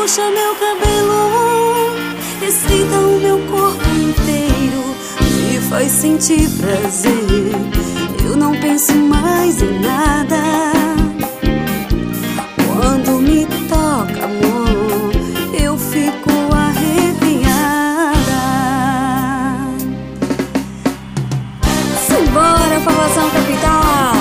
puxa meu cabelo, excita o meu corpo inteiro, me faz sentir prazer. Eu não penso mais em nada. Quando me toca, amor, eu fico arrepiada. Simbora, população capital!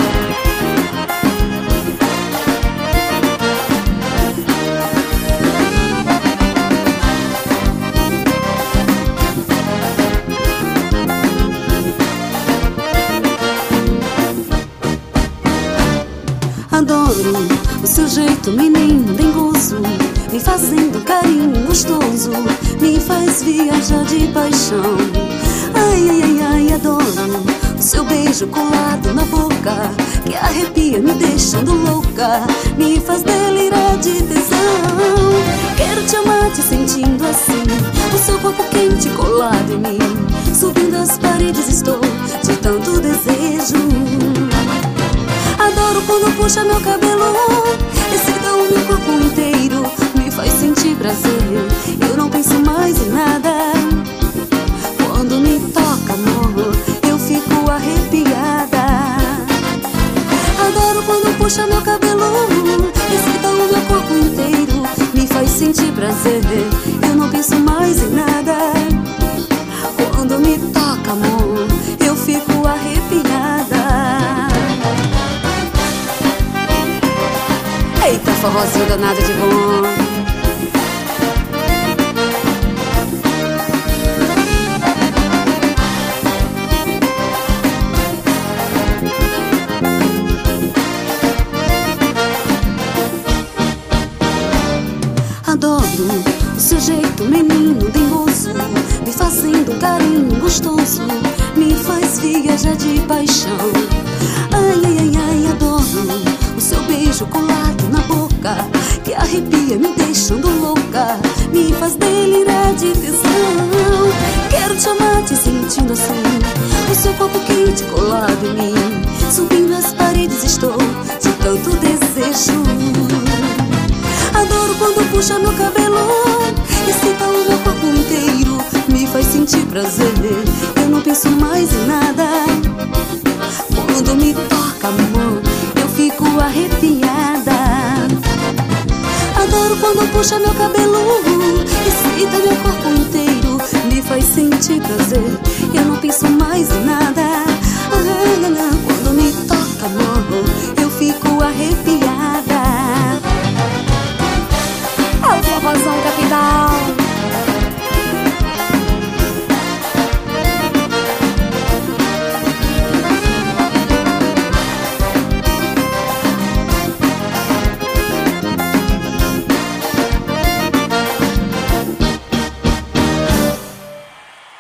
Adoro o seu jeito, menino dengoso, me fazendo carinho gostoso, me faz viajar de paixão. Ai, ai, ai, ai, adoro o seu beijo colado na boca, que arrepia me deixando louca, me faz delirar de tesão. Quero te amar te sentindo assim, o seu corpo quente colado em mim, subindo as paredes estou de tanto desejo. Adoro quando puxa meu cabelo, excita o meu corpo inteiro, me faz sentir prazer. Eu não penso mais em nada. Quando me toca, amor, eu fico arrepiada. Adoro quando puxa meu cabelo, excita o meu corpo inteiro, me faz sentir prazer. Eu não penso mais em nada. Quando me toca, amor, eu fico arrepiada. Eita, forrozinho danado de bom. Adoro o seu jeito, menino dengoso, me fazendo carinho gostoso, me faz viajar de paixão. Ai, ai, ai, ai, adoro o seu beijo colado na boca, que arrepia me deixando louca, me faz delirar de tesão. Quero te amar te sentindo assim, o seu corpo quente colado em mim, subindo as paredes estou de tanto desejo. Adoro quando puxa meu cabelo, excita o meu corpo inteiro, me faz sentir prazer. Eu não penso mais em nada. Quando me toca, amor, eu fico arrepiada. Adoro quando puxa meu cabelo, excita meu corpo inteiro, me faz sentir prazer. Eu não penso mais em nada.